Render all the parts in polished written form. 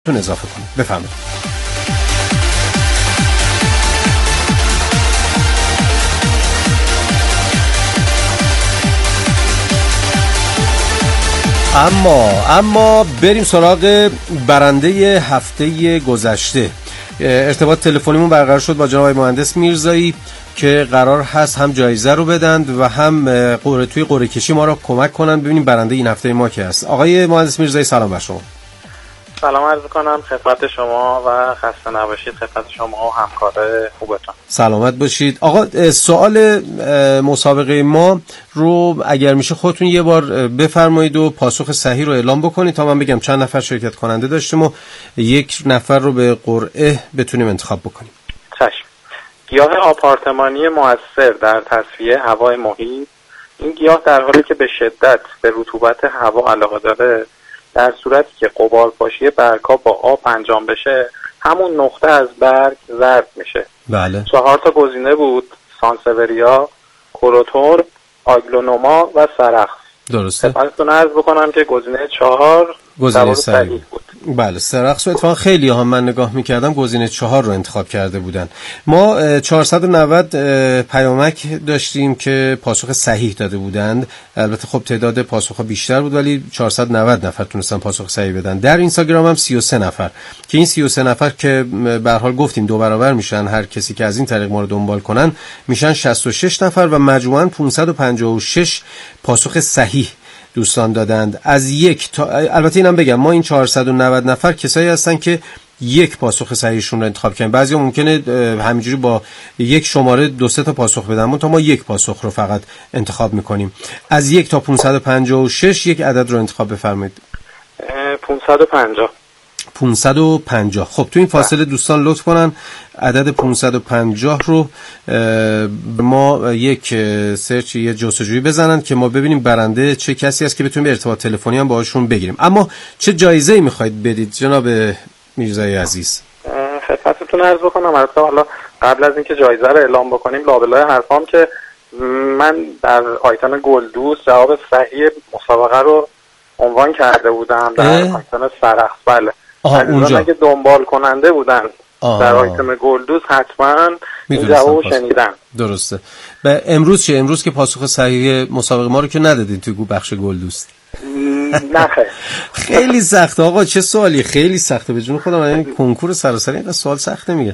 اضافه کنید. بفرمایید. اما بریم سراغ برنده هفته گذشته. ارتباط تلفنیمون برقرار شد با جناب مهندس میرزایی که قرار هست هم جایزه رو بدند و هم توی قرعه کشی ما رو کمک کنن ببینیم برنده این هفته ما کی است. آقای مهندس میرزایی سلام بر شما. سلام عرض کنم خدمت شما و خسته نباشید خدمت شما و همکار خوبتون. سلامت باشید. آقا سوال مسابقه ما رو اگر میشه خودتون یه بار بفرمایید و پاسخ صحیح رو اعلام بکنید تا من بگم چند نفر شرکت کننده داشتیم و یک نفر رو به قرعه بتونیم انتخاب بکنیم. چشم. گیاه آپارتمانی مؤثر در تصفیه هوای محیط. این گیاه در حالی که به شدت به رطوبت هوا علاقه داره، در صورتی که غبارپاشی برگ‌ها با آب انجام بشه همون نقطه از برگ زرد میشه. بله. 4 تا گزینه بود: سانسوریا، کوروتور، آگلونوما و سرخس. درسته. خدمتتون عرض بکنم که گزینه 4 گزینه صحیح بود. بله، سرخس رو اتفاقا خیلی هم من نگاه میکردم گزینه 4 رو انتخاب کرده بودن. ما 490 پیامک داشتیم که پاسخ صحیح داده بودند. البته خب تعداد پاسخ بیشتر بود ولی 490 نفر تونستن پاسخ صحیح بدن. در اینستاگرام هم 33 نفر که این 33 نفر که به هر حال گفتیم 2 برابر میشن، هر کسی که از این طریق ما رو دنبال کنن میشن 66 نفر و مجموعاً 556 پاسخ صحیح دوستان دادند. از یک تا البته اینم بگم ما این 490 نفر کسایی هستن که یک پاسخ صحیحشون رو انتخاب کردن. بعضیا ممکنه همینجوری با یک شماره 2-3 تا پاسخ بدن، تا ما یک پاسخ رو فقط انتخاب میکنیم. از 1 تا 556 یک عدد رو انتخاب بفرمایید. 550. خب تو این فاصله دوستان لطف کنن عدد 550 رو ما یک سرچ یه جستجویی بزنن که ما ببینیم برنده چه کسی است که بتونیم ارتباط تلفنی هم باهاشون بگیریم. اما چه جایزه‌ای می‌خواید بدید جناب میرزایی عزیز؟ خدمتتون عرض بکنم البته حالا قبل از اینکه جایزه رو اعلام بکنیم لابلای حرفام که من در آیتم گلدوست جواب صحیح مسابقه رو عنوان کرده بودم در آیتم سرخس. بله. اونجا اگه دنبال کننده بودن در آیتم گلدوست حتما این جواب شنیدن. درسته. و امروز چه؟ امروز که پاسخ صحیح مسابقه ما رو که ندادین توی بخش گلدوست. نه خیلی سخته آقا. چه سوالی خیلی سخته به جون خودم. این کنکور سراسری اینقدر سوال سخته میگه.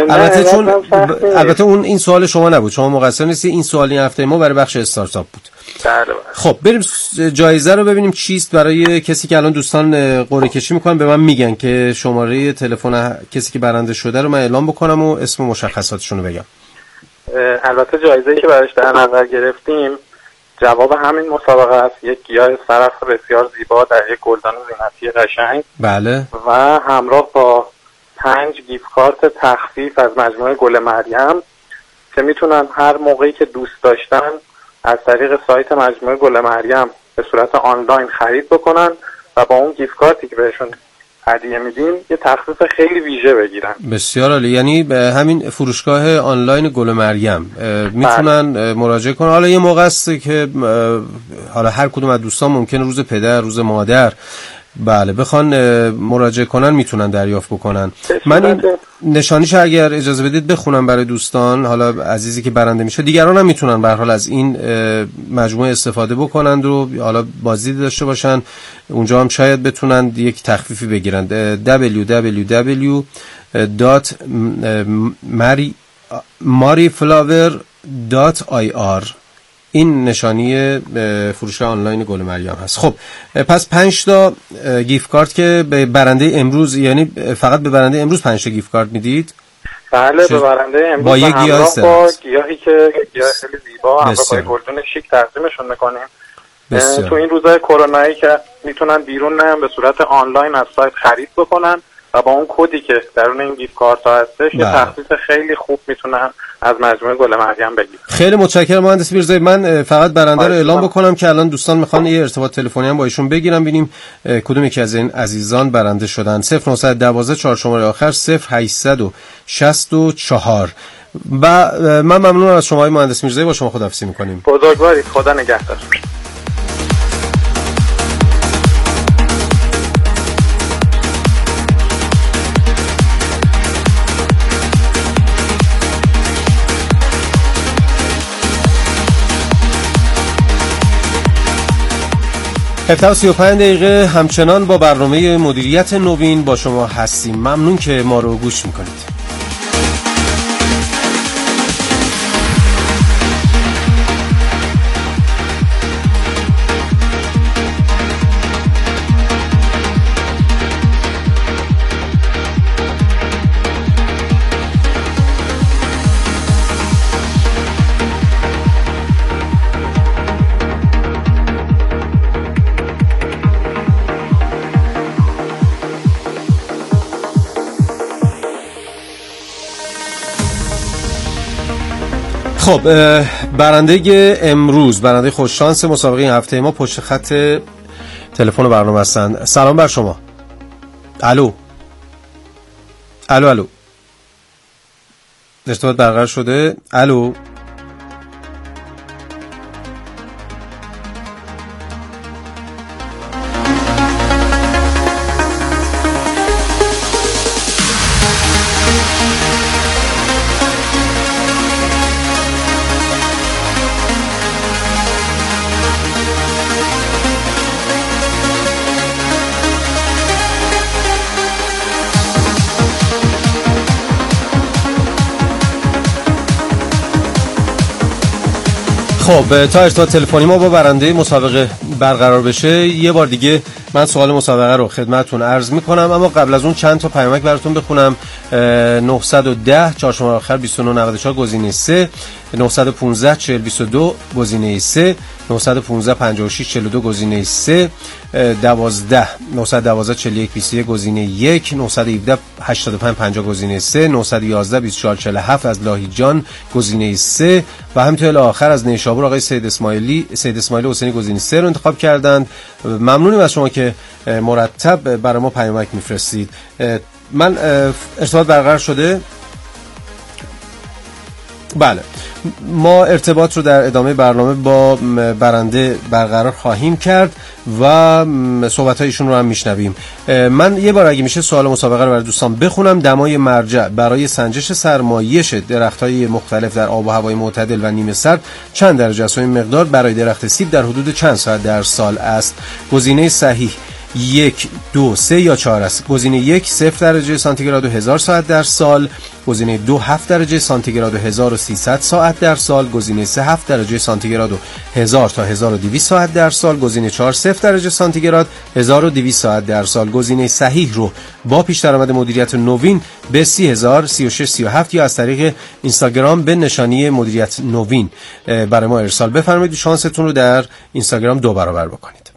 البته اون این سوال شما نبود، شما مقصر نیستی. این سوال این هفته ما برای بخش استارتاپ بود. خب بریم جایزه رو ببینیم چیست برای کسی که الان دوستان قرعه کشی میکنن. به من میگن که شماره تلفن کسی که برنده شده رو من اعلام بکنم و اسم مشخصاتشون رو بگم. البته جایزه‌ای که براش در نظر گرفتیم جواب همین مسابقه است. یک گیاه سرخس بسیار زیبا در یک گلدان زینتی قشنگ. بله. و همراه با 5 گیفت کارت تخفیف از مجموعه گل مریم که میتونن هر موقعی که دوست داشتن از طریق سایت مجموعه گل مریم به صورت آنلاین خرید بکنن و با اون گیفت کارتی که بهشون هدیه میدیم یه تخفیف خیلی ویژه بگیرن. بسیار عالی. یعنی به همین فروشگاه آنلاین گل مریم میتونن مراجعه کنن. حالا یه موقع است که حالا هر کدوم از دوستان ممکنه روز پدر، روز مادر بله بخوان مراجعه کنن میتونن دریافت بکنن. من این نشانیش اگر اجازه بدید بخونم برای دوستان، حالا عزیزی که برنده میشه دیگران هم میتونن به هر حال از این مجموعه استفاده بکنند و حالا بازدید داشته باشن. اونجا هم شاید بتونن یک تخفیفی بگیرن. www.mariflower.ir این نشانی فروشگاه آنلاین گل مریم هست. خب پس 5 تا گیفت کارت که به برنده امروز، یعنی فقط به برنده امروز 5 تا گیفت کارت میدید؟ بله به برنده امروز با یک گیاه گیاهی که گیاه خیلی زیبا همراه با گلدون شیک تقدیمشون میکنیم. تو این روزهای کرونایی که میتونن بیرون نرن به صورت آنلاین از سایت خرید بکنن و با اون کدی که درون این گیفت کارت ها هستش یه تخفیف خیلی خوب میتونن از مجموعه گل مریم بگیرن. خیلی متشکرم مهندس میرزایی. من فقط برنده رو اعلام بکنم که الان دوستان میخوان یه ارتباط تلفنی هم با ایشون بگیرم ببینیم کدوم یکی از این عزیزان برنده شدن. 0912 4 شماره آخر 0864. و من ممنونم از شما مهندس میرزایی. با شما خداحافظی میکنیم. بزرگوارید. خدا نگهدار. 7:35 همچنان با برنامه مدیریت نوین با شما هستیم. ممنون که ما رو گوش میکنید. خب برنده امروز، برنده خوششانس مسابقه این هفته ما پشت خط تلفن برنامه هستند. سلام بر شما. الو ارتباط برقرار شده؟ الو خب تا ارتباط تلفنی ما با برنده مسابقه برقرار بشه یه بار دیگه من سوال مسابقه رو خدمتتون عرض میکنم، اما قبل از اون چند تا پیامک براتون بخونم. 910 4 شماره آخر 2994 گزینه 3، 915 4022 گزینه 3، 915 56 42 گزینه 3، 12 912 41 21 گزینه 1، 917 85 50 گزینه 3، 911 24 47 از لاهیجان گزینه 3 و همینطور الی آخر از نیشابور آقای سید اسماعیلی حسینی گزینه 3 رو انتخاب کردند. ممنونیم از شما که مرتب برای ما پیامک میفرستید. من ارتباط برقرار شده؟ بله، ما ارتباط رو در ادامه برنامه با برنده برقرار خواهیم کرد و صحبت‌های ایشون رو هم میشنویم. من یه بار اگه میشه سوال مسابقه رو برای دوستان بخونم. دمای مرجع برای سنجش سرمایش درخت‌های مختلف در آب و هوای معتدل و نیمه سرد چند درجه است و این مقدار برای درخت سیب در حدود چند ساعت در سال است؟ گزینه صحیح 1 2 3 یا 4 است. گزینه 1 0 درجه سانتیگراد و 1000 ساعت در سال، گزینه 2 7 درجه سانتیگراد و 1300 ساعت در سال، گزینه 3 7 درجه سانتیگراد و 1000 تا 1200 ساعت در سال، گزینه 4 0 درجه سانتیگراد 1200 ساعت در سال. گزینه صحیح رو با پیش درآمد مدیریت نوین به 30000 36 37 یا از طریق اینستاگرام به نشانی مدیریت نوین برای ما ارسال بفرمایید. شانستون رو در اینستاگرام 2 برابر بکنید.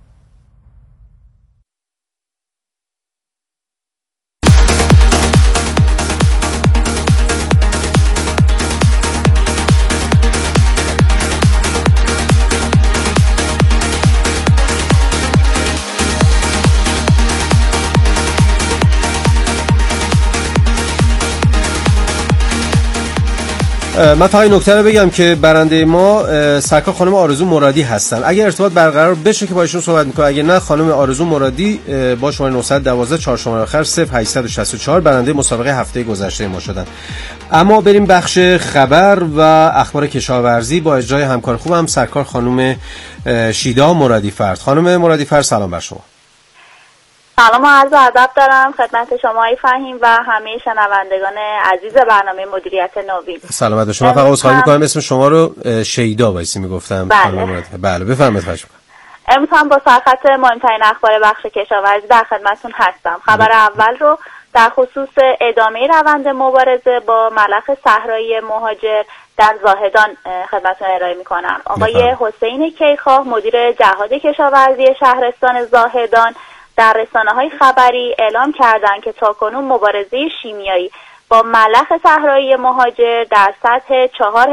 من فقط نکته رو بگم که برنده ما سرکار خانم آرزو مرادی هستن. اگر ارتباط برقرار بشه که با ایشون صحبت می‌کنم، اگه نه خانم آرزو مرادی با شماره 912 4 شماره آخر 0864 برنده مسابقه هفته گذشته ما شدن. اما بریم بخش خبر و اخبار کشاورزی با اجرای همکار خوبم سرکار خانم شیدا مرادی فرد. خانم مرادی فرد سلام بر شما. سلام و عرض ادب دارم خدمت شما ای فهیم و همه شنوندگان عزیز برنامه مدیریت نوین. سلامت باشید. من فقط عذرخواهی می‌کنم اسم شما رو شیدا وایسی میگفتم. بله بفرمایید خواهش می‌کنم. امروز هم با سرخط مهمترین اخبار بخش کشاورزی در خدمتتون هستم. خبر اول رو در خصوص ادامه روند مبارزه با ملخ صحرایی مهاجر در زاهدان خدمتتون ارائه می‌کنم. آقای حسین کیخواه مدیر جهاد کشاورزی شهرستان زاهدان در رسانه‌های خبری اعلام کردند که تاکنون مبارزه شیمیایی با ملخ صحرایی مهاجر در سطح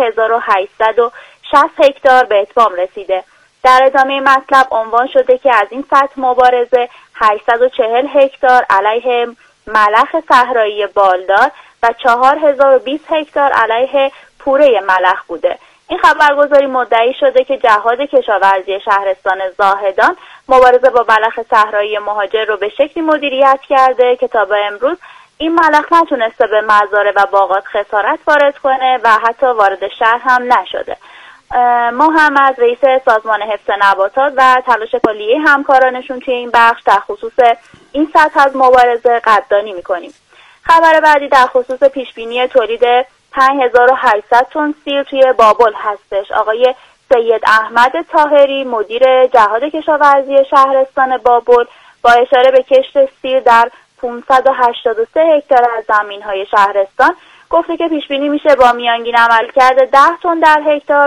4860 هکتار به اتمام رسیده. در ادامه مطلب عنوان شده که از این سطح مبارزه 840 هکتار علیه ملخ صحرایی بالدار و 4020 هکتار علیه پوره ملخ بوده. این خبرگزاری مدعی شده که جهاد کشاورزی شهرستان زاهدان مبارزه با ملخ صحرایی مهاجر رو به شکلی مدیریت کرده که تا به امروز این ملخ نتونسته به مزارع و باغات خسارت وارد کنه و حتی وارد شهر هم نشده. ما هم از رئیس سازمان حفظ نباتات و تلاش کلیه همکارانشون توی این بخش در خصوص این سطح از مبارزه قدردانی میکنیم. خبر بعدی در خصوص پیشبینی تولید 5800 تن سیر توی بابل هستش. آقای سید احمد طاهری مدیر جهاد کشاورزی شهرستان بابل با اشاره به کشت سیر در 583 هکتار از زمین‌های شهرستان گفته که پیش بینی میشه با میانگین عملکرد 10 تن در هکتار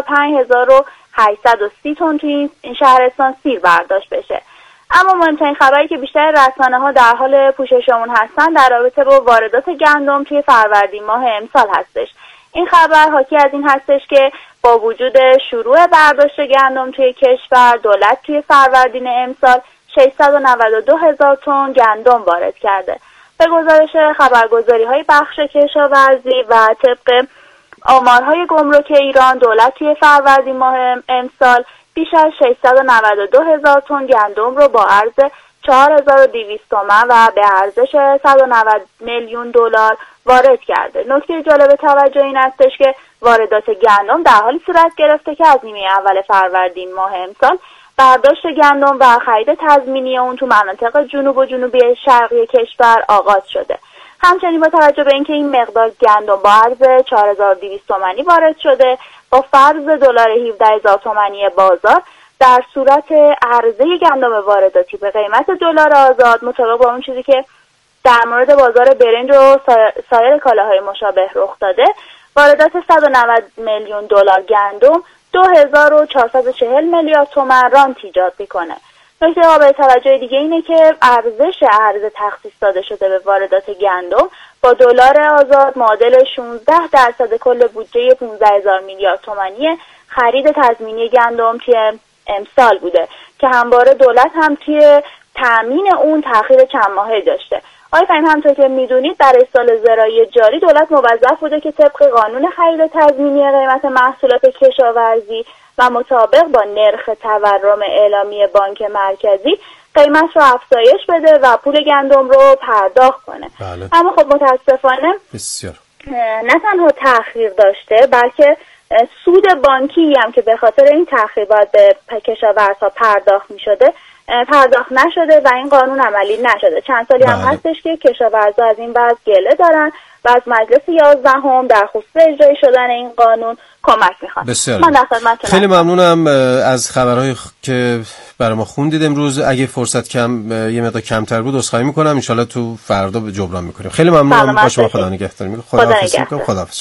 5830 تن توی این شهرستان سیر برداشت بشه. اما مهمترین خبری که بیشتر رسانه‌ها در حال پوششمون هستن در رابطه با واردات گندم توی فروردین ماه امسال هستش. این خبر حاکی از این هستش که با وجود شروع برداشت گندم توی کشور، دولت توی فروردین امسال 692,000 تن گندم وارد کرده. به گزارش خبرگزاری‌های بخش کشاورزی و طبق آمارهای گمرک ایران، دولت توی فروردین ماه امسال بیش از 692,000 تن گندم رو با ارز 4200 تومان و به ارزش 190 میلیون دلار وارد کرده. نکته جالب توجه این استش که واردات گندم در حالی صورت گرفته که از نیمه اول فروردین ماه امسال برداشت گندم و خرید تضمینی اون تو مناطق جنوب و جنوبی شرقی کشور آغاز شده. همچنین با توجه به اینکه این مقدار گندم با ارز 4200 تومانی وارد شده، با فرض دلار 17,000 تومانی بازار، در صورت عرضه گندم وارداتی به قیمت دلار آزاد مطابق با اون چیزی که در مورد بازار برنج و سایر کالاهای مشابه رخ داده، واردات 190 میلیون دلار گندم 2440 میلیارد تومان رانت ایجاد میکنه. نکته قابل توجه دیگه اینه که ارزش ارز تخصیص داده شده به واردات گندم با دلار آزاد معادل 16% کل بودجه 15,000 میلیارد تومانی خرید تضمینی گندم توی امسال بوده که همواره دولت هم توی تامین اون تأخیر چند ماهه داشته. آقای فهیم، همونطور که میدونید برای سال زراعی جاری دولت موظف بوده که طبق قانون خرید تضمینی قیمت محصولات کشاورزی و مطابق با نرخ تورم اعلامی بانک مرکزی قیمت رو افزایش بده و پول گندم رو پرداخت کنه. بله. اما خب متاسفانه بسیار نه تنها تأخیر داشته بلکه سود بانکی هم که به خاطر این تأخیر باید به کشاورزها پرداخت می‌شده پرداخت نشده و این قانون عملی نشده. چند سالی هم هستش که کشاورزها از این وضع گله دارن و از مجلس 11 در خصوص اجرایی شدن این قانون کمک میخوان. خیلی ممنونم از خبرهایی که برای ما خوندید امروز. اگه فرصت یه مقدار کمتر بود عذرخواهی میکنم، ان شاءالله تو فردا جبران میکنیم. خیلی ممنونم. با شما خدا نگهدار. خداحافظ میکنم. خداحافظ.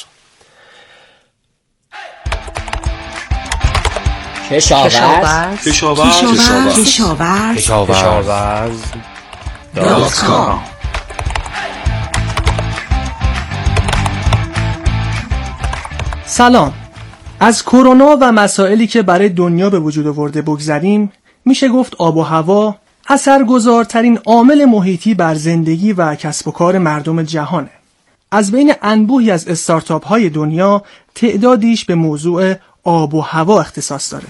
کشاورز.com سلام. از کرونا و مسائلی که برای دنیا به وجود آورده بگذریم، میشه گفت آب و هوا اثرگذارترین عامل محیطی بر زندگی و کسب و کار مردم جهانه. از بین انبوهی از استارتاپ های دنیا تعدادیش به موضوع آب و هوا اختصاص داره.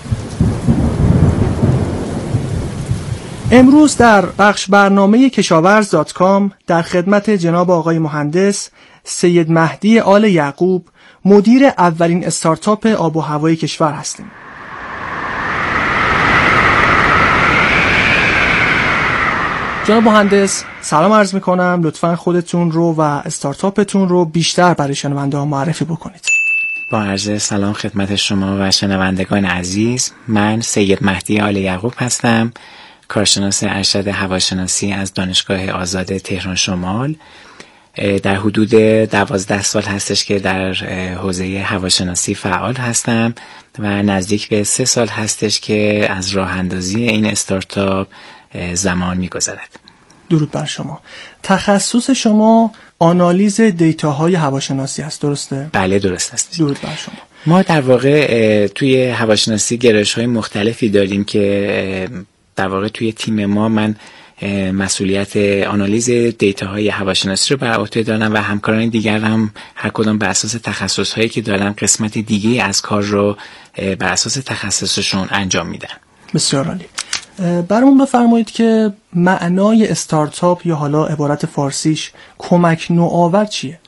امروز در بخش برنامه کشاورز.com در خدمت جناب آقای مهندس سید مهدی آل یعقوب، مدیر اولین استارتاپ آب و هوای کشور هستیم. جناب مهندس سلام عرض میکنم، لطفاً خودتون رو و استارتاپتون رو بیشتر برای شنونده‌ها معرفی بکنید. با عرض سلام خدمت شما و شنوندگان عزیز، من سید مهدی آل یعقوب هستم، کارشناس ارشد هواشناسی از دانشگاه آزاد تهران شمال. در حدود 12 سال هستش که در حوزه هواشناسی فعال هستم و نزدیک به 3 سال هستش که از راه اندازی این استارتاپ زمان می‌گذرد. درود بر شما. تخصص شما آنالیز دیتاهای هواشناسی است، درسته؟ بله درست است. درود بر شما. ما در واقع توی هواشناسی گرایش‌های مختلفی داریم که در واقع توی تیم ما من مسئولیت آنالیز دیتاهای هواشناسی رو بر عهده دارم و همکاران دیگر هم هر کدام بر اساس تخصص‌هایی که دارن قسمت دیگه از کار رو بر اساس تخصصشون انجام میدن. بسیار عالی. برامون بفرمایید که معنای استارتاپ یا حالا عبارت فارسیش کمک نوآور چیه؟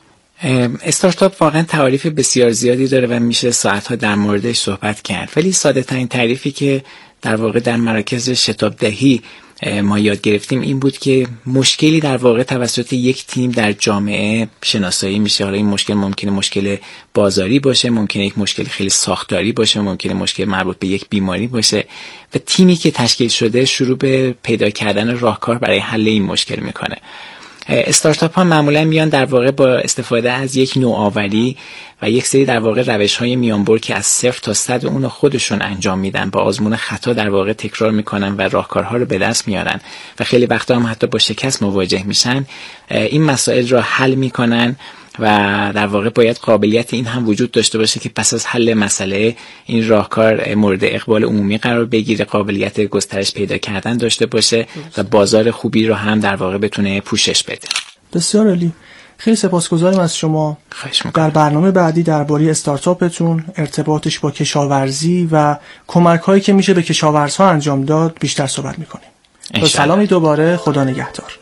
استارتاپ واقعا تعاریف بسیار زیادی داره و میشه ساعتها در موردش صحبت کرد، ولی ساده ترین تعریفی که در واقع در مراکز شتاب دهی ما یاد گرفتیم این بود که مشکلی در واقع توسط یک تیم در جامعه شناسایی میشه. حالا این مشکل ممکنه مشکل بازاری باشه، ممکنه یک مشکل خیلی ساختاری باشه، ممکنه مشکل مربوط به یک بیماری باشه و تیمی که تشکیل شده شروع به پیدا کردن راهکار برای حل این مشکل میکنه. استارتاپ ها معمولا میان در واقع با استفاده از یک نوآوری و یک سری در واقع روش‌های میانبر که از 0 تا 100 اون خودشون انجام میدن، با آزمون خطا در واقع تکرار میکنن و راهکارها رو به دست میارن و خیلی وقتا هم حتی با شکست مواجه میشن. این مسائل رو حل میکنن و در واقع باید قابلیت این هم وجود داشته باشه که پس از حل مسئله این راهکار مورد اقبال عمومی قرار بگیره، قابلیت گسترش پیدا کردن داشته باشه و بازار خوبی رو هم در واقع بتونه پوشش بده. بسیار عالی. خیلی سپاسگزارم از شما. در برنامه بعدی درباره استارتاپتون، ارتباطش با کشاورزی و کمک‌هایی که میشه به کشاورزها انجام داد بیشتر صحبت می‌کنیم. با سلامی دوباره، خدا نگهدار.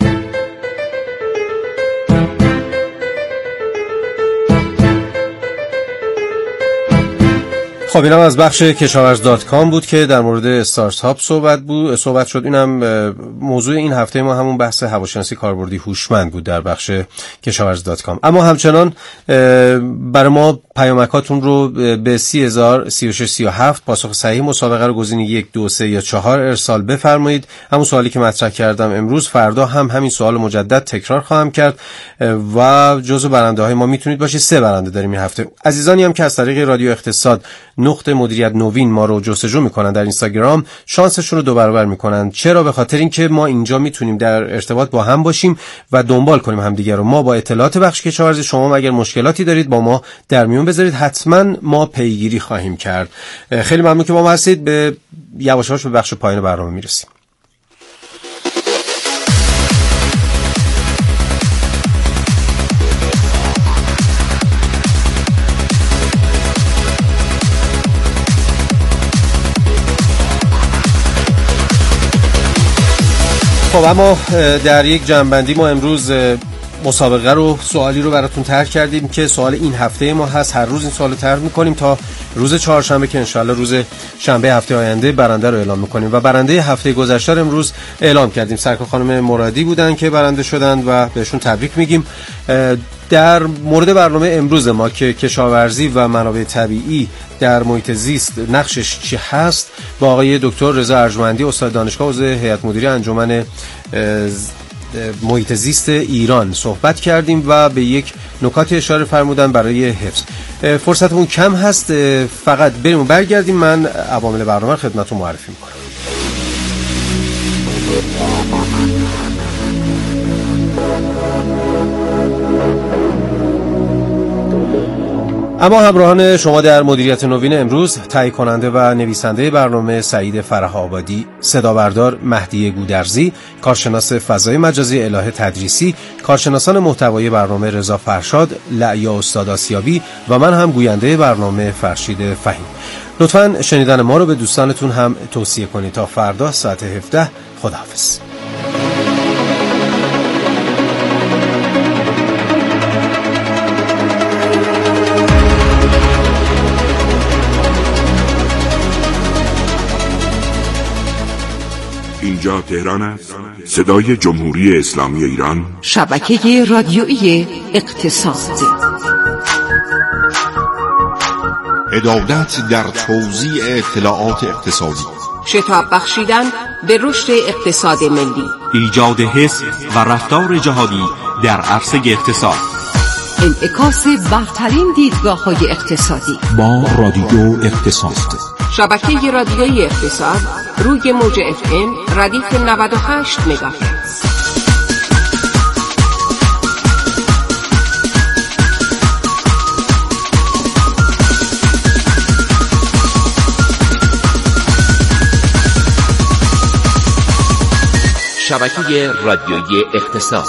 خب اینم از بخش کشاورز.com بود که در مورد استارتاپ صحبت شد. اینم موضوع این هفته ما همون بحث هواشناسی کاربردی هوشمند بود در بخش کشاورز.com. اما همچنان برای ما پیامکاتون رو به 30,036,37 پاسخ صحیح مسابقه رو گزینه 1 2 3 یا 4 ارسال بفرمایید. همون سوالی که مطرح کردم امروز، فردا هم همین سوال مجدد تکرار خواهم کرد و جزو برنده های ما میتونید باشید. 3 برنده داریم این هفته. عزیزانی هم که از طریق رادیو اقتصاد نقطه مدیریت نوین ما رو جستجو میکنن در اینستاگرام، شانسشون رو 2 برابر میکنن. چرا؟ به خاطر اینکه ما اینجا میتونیم در ارتباط با هم باشیم و دنبال کنیم همدیگه رو. ما با اطلاعات بخش کشاورزی، شما اگر مشکلاتی دارید با ما در میون بذارید، حتما ما پیگیری خواهیم کرد. خیلی ممنون که با ما هستید. به یواش یواش به بخش پایان برنامه میرسیم. خب اما در یک جنبندی ما امروز مسابقه رو، سوالی رو براتون طرح کردیم که سوال این هفته ما هست. هر روز این سوال رو طرح می‌کنیم تا روز چهارشنبه که انشالله روز شنبه هفته آینده برنده رو اعلام می‌کنیم و برنده هفته گذشته رو امروز اعلام کردیم. سرکار خانم مرادی بودن که برنده شدن و بهشون تبریک میگیم. در مورد برنامه امروز ما که کشاورزی و منابع طبیعی در محیط زیست نقشش چی هست، با آقای دکتر رضا ارجمندی، استاد دانشگاه، عضو هیئت مدیره انجمن محیط زیست ایران صحبت کردیم و به یک نکاتی اشاره فرمودن برای حفظ. فرصتمون کم هست، فقط بریم و برگردیم. من عوامل برنامه خدمتتون معرفی میکنم. اما همراهان شما در مدیریت نوین امروز، تهیه کننده و نویسنده برنامه سعید فرح آبادی، صدابردار مهدی گودرزی، کارشناس فضای مجازی الهه تدریسی، کارشناسان محتوای برنامه رضا فرشاد، لعیا استاد آسیابی و من هم گوینده برنامه فرشید فهیم. لطفاً شنیدن ما رو به دوستانتون هم توصیه کنید. تا فردا ساعت 17. خداحافظ. اینجا تهران است، صدای جمهوری اسلامی ایران، شبکه رادیویی اقتصاد. عدالت در توزیع اطلاعات اقتصادی، شتاب بخشیدن به رشد اقتصاد ملی، ایجاد حس و رفتار جهادی در عرصه اقتصاد، انعکاس برترین دیدگاه‌های اقتصادی با رادیو اقتصاد. شبکه رادیویی اقتصاد روی موج FM ردیف 98 مگاهرتز. شبکه رادیویی اقتصاد.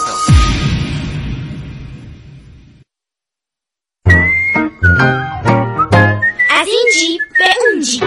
از این جیب به اون جیب،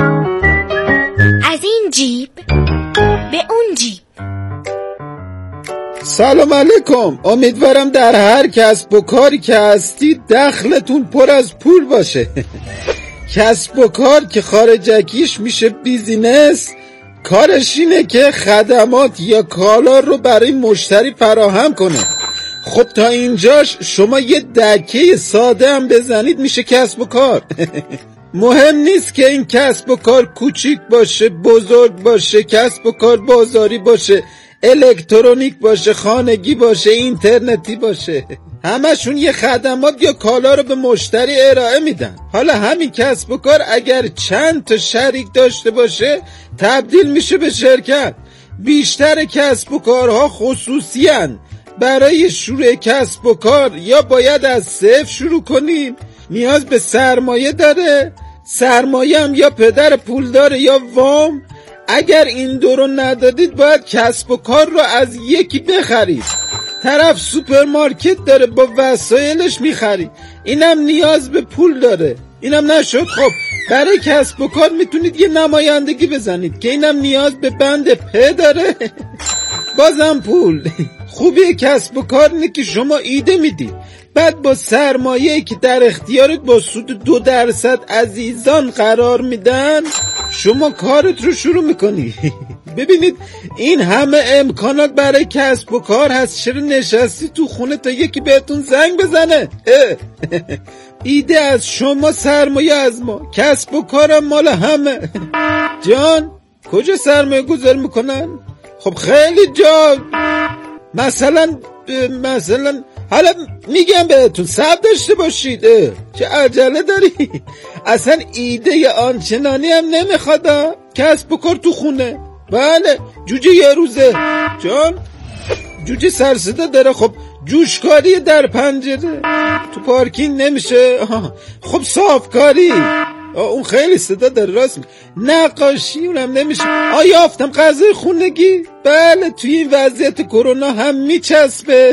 از این جیب به اون جیب. سلام علیکم. امیدوارم در هر کسب و کاری که هستید دخلتون پر از پول باشه. کسب و کار که خارجکیش میشه بیزینس، کارش اینه که خدمات یا کالا رو برای مشتری فراهم کنه. خب تا اینجاش شما یه دکه ساده هم بزنید میشه کسب و کار. مهم نیست که این کسب و کار کوچیک باشه، بزرگ باشه، کسب و کار بازاری باشه، الکترونیک باشه، خانگی باشه، اینترنتی باشه، همشون یه خدمات یا کالا رو به مشتری ارائه میدن. حالا همین کسب و کار اگر چند تا شریک داشته باشه تبدیل میشه به شرکت. بیشتر کسب و کارها خصوصی هن. برای شروع کسب و کار یا باید از صفر شروع کنیم، نیاز به سرمایه داره، سرمایه هم یا پدر پول داره یا وام. اگر این دو رو ندادید باید کسب و کار رو از یکی بخرید. طرف سوپرمارکت داره با وسایلش میخرید، اینم نیاز به پول داره. اینم نشد، خب برای کسب و کار میتونید یه نمایندگی بزنید که اینم نیاز به بند پ داره، بازم پول. خوبی کسب و کار اینه که شما ایده میدید، بعد با سرمایه‌ای که در اختیارت با سود 2% عزیزان قرار میدن شما کارت رو شروع میکنی. ببینید این همه امکانات برای کسب و کار هست، چرا نشستی تو خونه تا یکی بهتون زنگ بزنه؟ ایده از شما، سرمایه از ما، کسب و کارم مال همه. جان کجا سرمایه گذار میکنن؟ خب خیلی جا، مثلا حالا میگم بهتون صبر داشته باشید. چه عجله داری؟ اصلا ایده آنچنانی هم نمیخواد. کسب و کار تو خونه، بله جوجه یه روزه. جان جوجه سرصدا داره، خب جوشکاری در پنجره، تو پارکینگ نمیشه. خب صافکاری، اون خیلی صدا داره. راست نقاشی اونم نمیشه. یافتم غذای خونگی، بله توی این وضعیت کرونا هم میچسبه،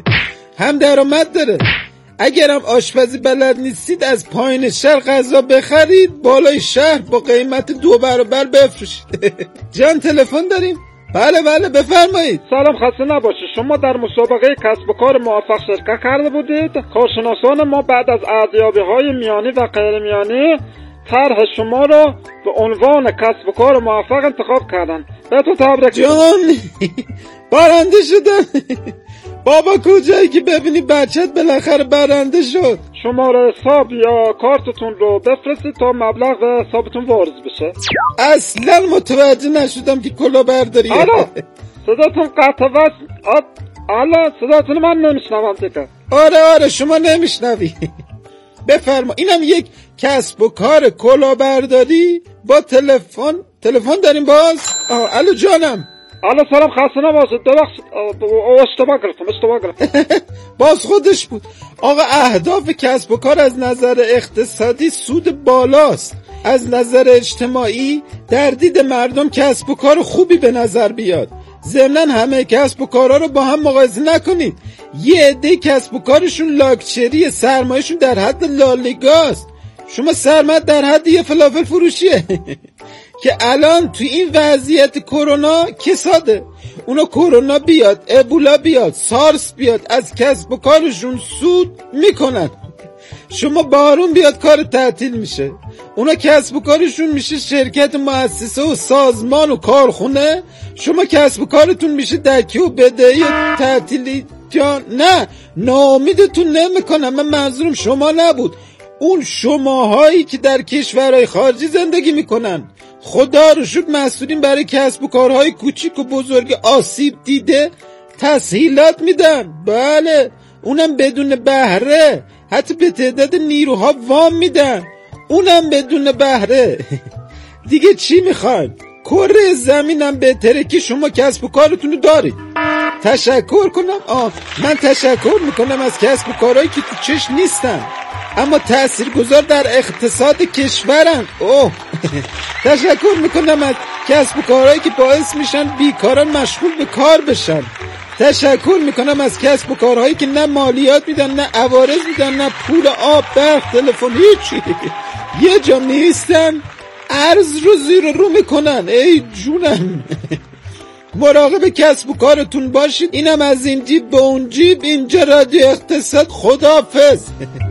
هم درآمد داره. اگرم آشپزی بلد نیستید از پایین شهر غذا بخرید، بالای شهر با قیمت 2 برابر بفروشید. جان تلفن داریم؟ بله بفرمایید. سلام، خسته نباشید. شما در مسابقه کسب و کار موفق شرکت کرده بودید. کارشناسان ما بعد از ارزیابی‌های میانی و غیر میانی طرح شما رو به عنوان کسب و کار موفق انتخاب کردن. بهتون تبریک. جان برنده شدن. بابا کجایی که ببینی بچت بالاخره برنده شد. شماره حساب یا کارتتون رو بفرستید تا مبلغ به حسابتون وارد بشه. اصلا متوجه نشدم که کلاهبرداری. آلا صداتون قطع وصل. آلا صداتون من نمیشنوم دیگه. آره شما نمیشنوی. بفرما. اینم یک کسب و کار کلاهبرداری با تلفن داریم باز. الو جانم. الو سلام، خسته نباشید. ببخشید اشتباه گرفتم. باز خودش بود. آقا اهداف کسب و کار از نظر اقتصادی سود بالاست، از نظر اجتماعی در دید مردم کسب و کار خوبی به نظر بیاد. ضمناً همه کسب و کارها رو با هم مقایسه نکنید. یه عده کسب و کارشون لاکچری، سرمایه‌شون در حد لالیگاست، شما سرمایه در حد یه فلافل فروشیه. که الان تو این وضعیت کرونا کساده، اونا کرونا بیاد، ابولا بیاد، سارس بیاد، از کسب و کارشون سود میکنن. شما بارون بیاد کار تعطیل میشه، اونا کسب و کارشون میشه شرکت، مؤسسه و سازمان و کارخونه، شما کسب و کارتون میشه دکه و بدهی و تعطیلی. جان نه، ناامیدتون نمیکنم، من منظورم شما نبود، اون شماهایی که در کشورهای خارجی زندگی میکنن. خدا رو شکر مسئولین برای کسب و کارهای کوچیک و بزرگ آسیب دیده تسهیلات میدن، بله اونم بدون بهره، حتی به تعداد نیروها وام میدن، اونم بدون بهره. دیگه چی میخواین؟ کره زمینم بهتره که شما کسب و کارتونو دارید. تشکر کنم؟ من تشکر میکنم از کسب و کارهایی که تو چشم نیستن اما تاثیرگذار در اقتصاد کشورن. تشکر میکنم از کسب و کارهایی که باعث میشن بیکاران مشغول به کار بشن. تشکر میکنم از کسب و کارهایی که نه مالیات میدن، نه عوارض میدن، نه پول آب، برق، تلفن، هیچی، یه جا نیستن، ارز رو زیر رو میکنن. ای جونم. مراقب کسب و کارتون باشید. اینم از این جیب به اون جیب. اینجا رادیو اقتصاد. خداحافظ.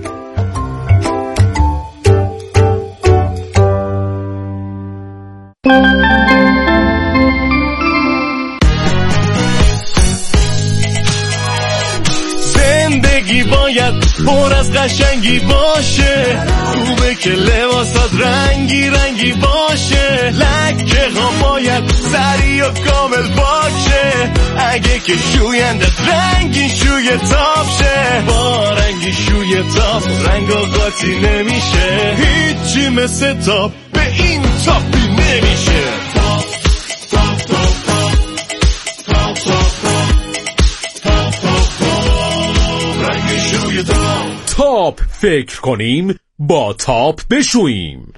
زندگی باید پر از قشنگی باشه، خوبه که لباسات رنگی رنگی باشه، لکه ها باید سری و کامل باشه، اگه که شویندت رنگی شوی تاب شه، با رنگی شوی تاب رنگ و قاطی نمیشه، هیچی مثل تاب به این تابی نمیشه. تاپ فکر کنیم با تاپ بشوییم.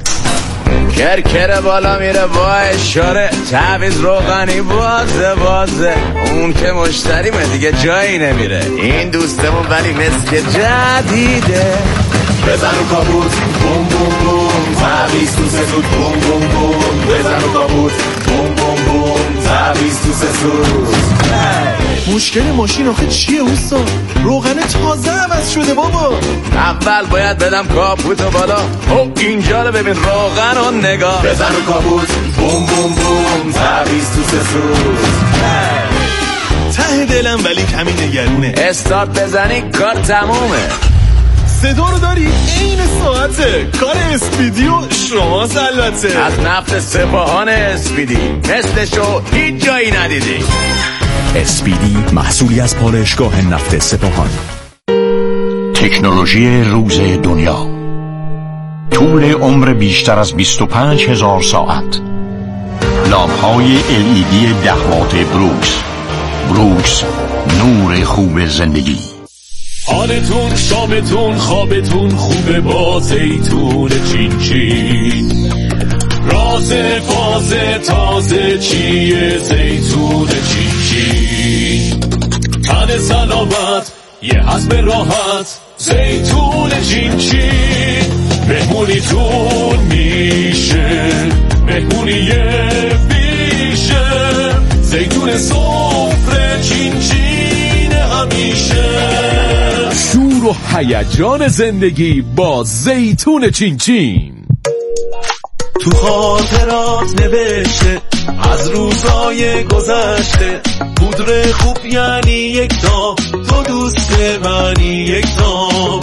کرکره بالا میره با اشاره، تعویض روغنی بازه اون که مشتریمه دیگه جایی نمیره، این دوستمون ولی مثل جدیده. بزن و کابوت بوم بوم بوم، تعویض تو سسود بوم بوم بوم، بزن و کابوت بوم بوم بوم، تعویض تو سسود. مشکل ماشین آخه چیه اوستا؟ روغن تازه عوض شده بابا. اول باید بدم کاپوتو بالا، او اینجا رو ببین روغن و نگاه. بزن و کابوت بوم بوم بوم، تعویض تو سسود. ته دلم ولی کمی نگرونه، استارت بزنی کار تمومه. صدا رو داری؟ این ساعته کار اسپیدی و شما البته. از نفت سپاهان اسپیدی مثلشو هیچ جایی ندیدی. اسپیدی محصولی از پالایشگاه نفت سپاهان. تکنولوژی روز دنیا، طول عمر بیشتر از 25,000 ساعت، لامپ‌های LED 10 وات بروکس، نور خوب زندگی. حالتون شامتون خوابتون خوبه با زیتون چین چین، راز فاز تازه چیه زیتون چین چین، تن سلامت یه حزم راحت زیتون چین چین، مهمونیتون میشه مهمونی بیشه، زیتون سفره چین چین همیشه. شور و هیجان زندگی با زیتون چین چین. تو خاطرات نوشته از روزای گذشته، پودر خوب یعنی یک تاب، تو دوست منی یک تاب.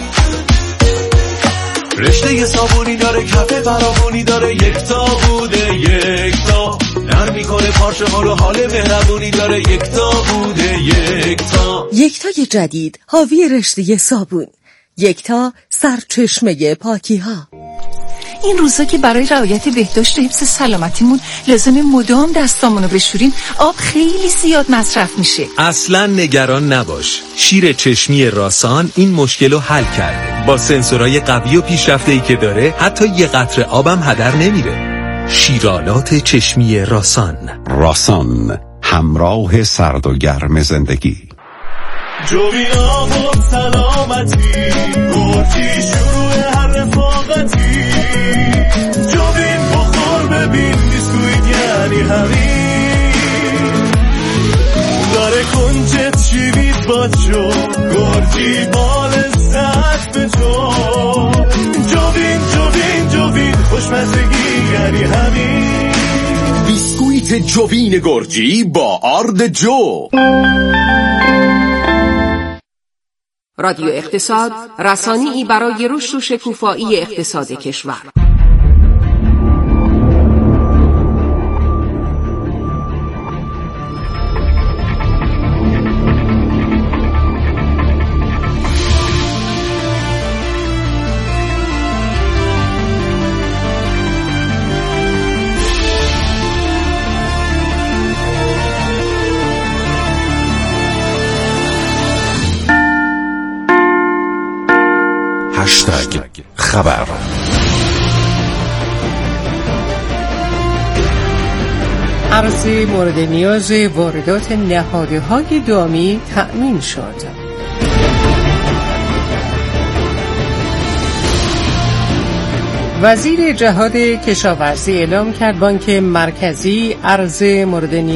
رشته صابونی داره، کف فراوانی داره، یک تا بوده یک تا، نرم میکنه پارچه ها رو، حال مهربونی داره، یک تا بوده یک تا. یکتای جدید حاوی رشته صابون، یکتا سرچشمه پاکی ها. این روزا که برای رعایت بهداشت و حفظ سلامتیمون لازم مدام دستامونو بشوریم، آب خیلی زیاد مصرف میشه. اصلا نگران نباش، شیر چشمی راسان این مشکل رو حل کرده. با سنسورهای قوی و پیشرفته‌ای که داره حتی یه قطره آبم هدر نمیره. شیرالات چشمی راسان، همراه سرد و گرم زندگی. جوینا با سلامتی، گرچی شروع هر رفاقتی، جوین بخور ببین بیسکویت یعنی همین، داره کنچت شیوید با جو، گرچی بال سخت به جو، جوین خوشمزگی یعنی همین، بیسکویت جوین گرجی با آرد جو. رادیو اقتصاد، رسانه‌ای برای رشد و شکوفایی اقتصاد کشور. خبر. ارز مورد نیاز واردات نهادهای دامی تأمین شد. وزیر جهاد کشاورزی اعلام کرد بانک مرکزی ارز مورد نیاز